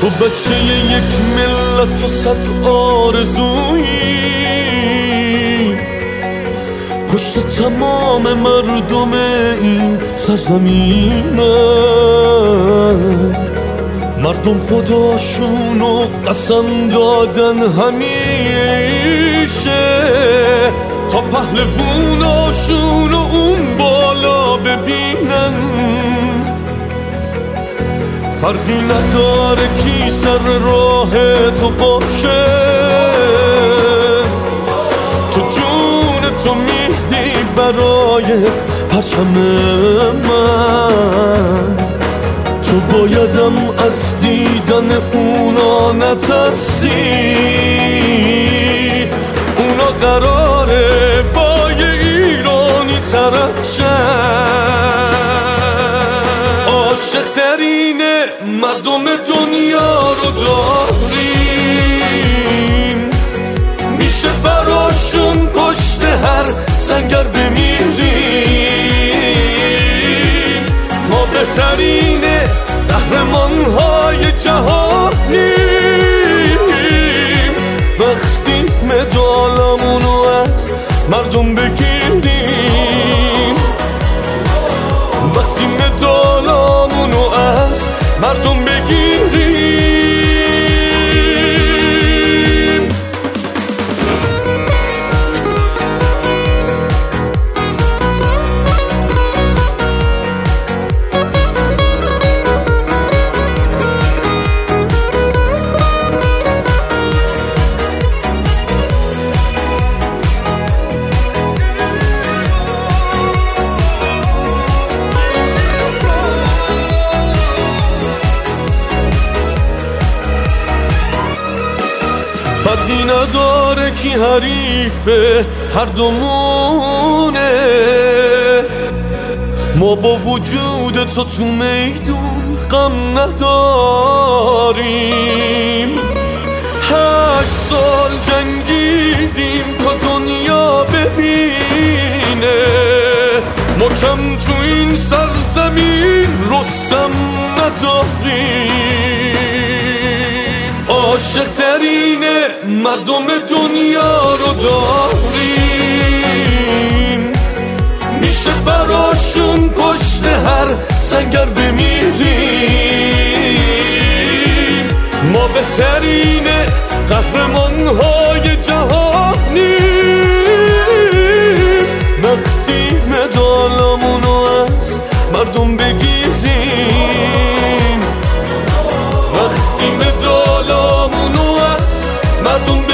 تو بچه یک ملت و صد آرزویی، پشت تمام مردم این سرزمینه. مردم خداشونو قسم دادن همیشه تا پهلووناشونو اون بالا ببینن. فرقی نداره کی سر راه تو باشه، تو جون تو میدی برای پرچم من. تو بایدم از دیدن اونا نترسی، اونا قراره با یه ایرانی طرف شن. عاشق ترین مردم دنیا رو داریم، میشه براشون پشت هر سنگر بمیریم. ما بهترین قهرمان‌های جهانیم وقتی مدالمونو از مردم بگیریم، وقتی مدالمونو از مردم بگیریم. فرقی نداره کی حریفه، هر دومونه. ما با وجود تو تو میدون غم نداریم. 8 سال جنگیدیم تا دنیا ببینه، ما کم تو این سرزمین رستم نداریم. عاشق ترین مردم دنیا رو داریم، میشه براشون پشت هر سنگر بمیریم. ما بهترین قهرمان‌های جهانیم وقتی مدالمونو از مردم بگیریم، وقتی مدالمونو از مردم بگیریم.